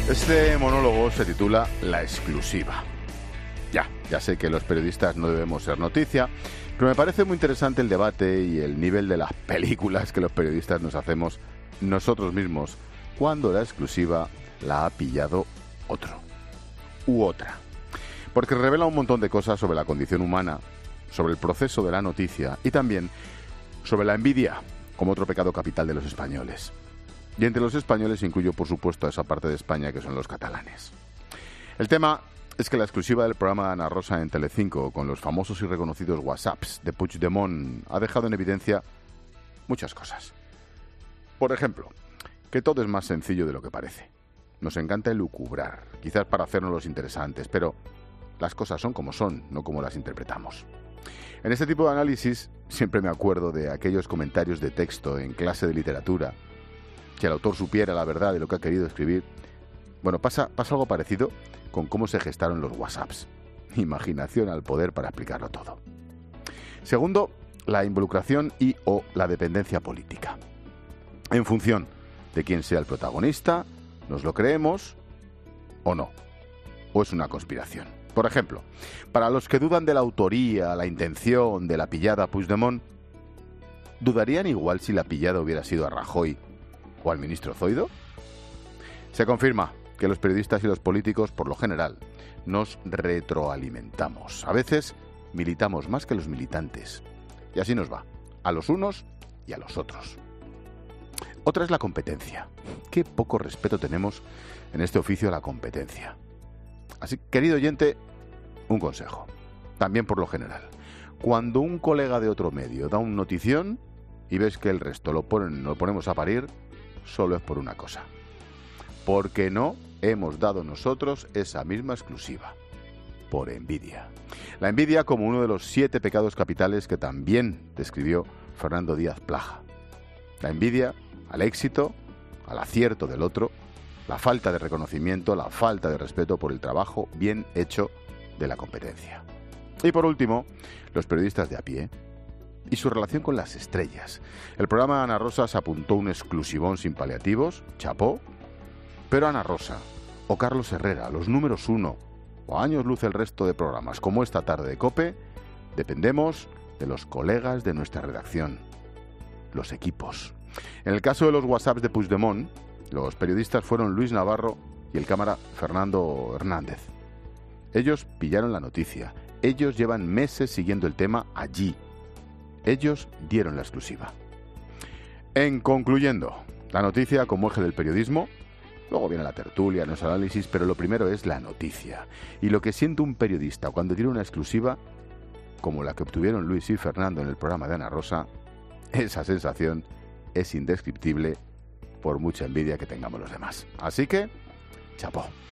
Este monólogo se titula La exclusiva. Ya sé que los periodistas no debemos ser noticia, pero me parece muy interesante el debate y el nivel de las películas que los periodistas nos hacemos nosotros mismos cuando la exclusiva la ha pillado otro u otra. Porque revela un montón de cosas sobre la condición humana, sobre el proceso de la noticia y también sobre la envidia como otro pecado capital de los españoles. Y entre los españoles incluyo, por supuesto, a esa parte de España que son los catalanes. El tema es que la exclusiva del programa de Ana Rosa en Telecinco con los famosos y reconocidos WhatsApps de Puigdemont ha dejado en evidencia muchas cosas. Por ejemplo, que todo es más sencillo de lo que parece. Nos encanta elucubrar, quizás para hacernos los interesantes, pero las cosas son como son, no como las interpretamos. En este tipo de análisis siempre me acuerdo de aquellos comentarios de texto en clase de literatura, que el autor supiera la verdad de lo que ha querido escribir. Bueno, pasa algo parecido con cómo se gestaron los WhatsApps. Imaginación al poder para explicarlo todo. Segundo, la involucración y o la dependencia política. En función de quién sea el protagonista, ¿nos lo creemos o no? ¿O es una conspiración? Por ejemplo, para los que dudan de la autoría, la intención de la pillada a Puigdemont, ¿dudarían igual si la pillada hubiera sido a Rajoy o al ministro Zoido? Se confirma que los periodistas y los políticos, por lo general, nos retroalimentamos. A veces militamos más que los militantes. Y así nos va, a los unos y a los otros. Otra es la competencia. Qué poco respeto tenemos en este oficio a la competencia. Así, querido oyente, un consejo. También por lo general. Cuando un colega de otro medio da un notición y ves que el resto lo ponemos a parir, solo es por una cosa. Porque no hemos dado nosotros esa misma exclusiva. Por envidia. La envidia como uno de los 7 pecados capitales que también describió Fernando Díaz Plaja. La envidia al éxito, al acierto del otro, la falta de reconocimiento, la falta de respeto por el trabajo bien hecho de la competencia. Y por último, los periodistas de a pie y su relación con las estrellas. El programa de Ana Rosa se apuntó un exclusivón sin paliativos, chapó, pero Ana Rosa o Carlos Herrera, los números 1, o años luz el resto de programas como Esta tarde de COPE, dependemos de los colegas de nuestra redacción, los equipos. En el caso de los WhatsApps de Puigdemont, los periodistas fueron Luis Navarro y el cámara Fernando Hernández. Ellos pillaron la noticia, ellos llevan meses siguiendo el tema allí. Ellos dieron la exclusiva. En concluyendo, la noticia como eje del periodismo, luego viene la tertulia, los análisis, pero lo primero es la noticia. Y lo que siente un periodista cuando tiene una exclusiva, como la que obtuvieron Luis y Fernando en el programa de Ana Rosa, esa sensación es indescriptible por mucha envidia que tengamos los demás. Así que, chapó.